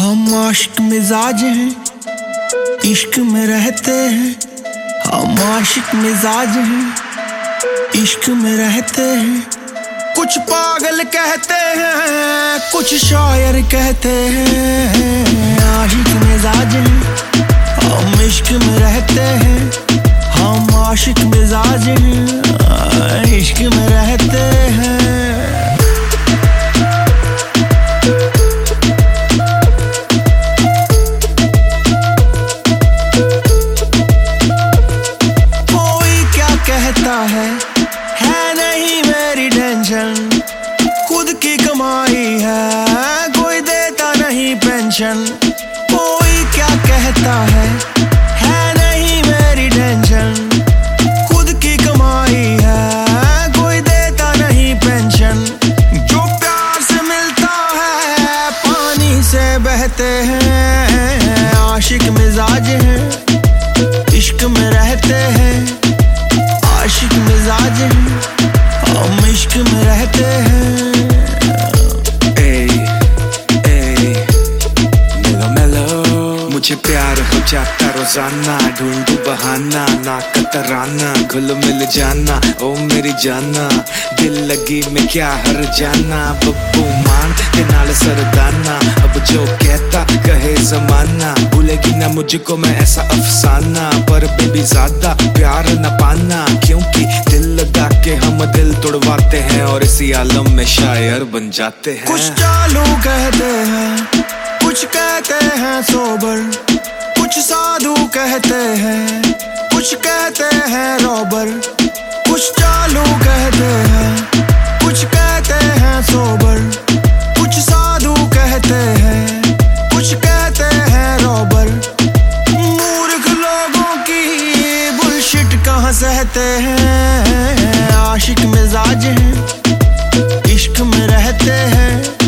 हम आशिक मिजाज हैं, इश्क में रहते हैं। हम आशिक मिजाज हैं, इश्क में रहते हैं। कुछ पागल कहते हैं, कुछ शायर कहते हैं। आशिक मिजाज हैं, हम इश्क में रहते हैं। हम आशिक मिजाज हैं, इश्क में रहते हैं। कहता है नहीं मेरी टेंशन, खुद की कमाई है, कोई देता नहीं पेंशन। कोई क्या कहता है नहीं मेरी टेंशन, खुद की कमाई है, कोई देता नहीं पेंशन। जो प्यार से मिलता है पानी से बहते हैं। आशिक मिजाज हैं, इश्क में रहते हैं। आशिक मिजाज हैं, हम इश्क में रहते हैं। मुझे प्यार हो जाता रोजाना, ढूंढूं बहाना ना कतराना, घुल मिल जाना ओ मेरी जाना। दिल लगी में क्या हर जाना, बब्बू मान के नाल सरदाना। अब जो कहता कहे जमाना, भूलेगी ना मुझको मैं ऐसा अफसाना। पर बेबी ज्यादा प्यार न पाना, क्योंकि दिल लगा के हम दिल तोड़वाते हैं और इसी आलम में शायर बन जाते हैं। कुछ चालू कहते हैं, कुछ कहते हैं सोबर, कुछ साधु कहते हैं, कुछ कहते हैं रॉबर। कुछ चालू कहते हैं, कुछ कहते हैं सोबर, कुछ साधु कहते हैं, कुछ कहते हैं रॉबर। मूर्ख लोगों की बुलशिट कहाँ सहते हैं। आशिक मिजाज हैं, इश्क में रहते हैं।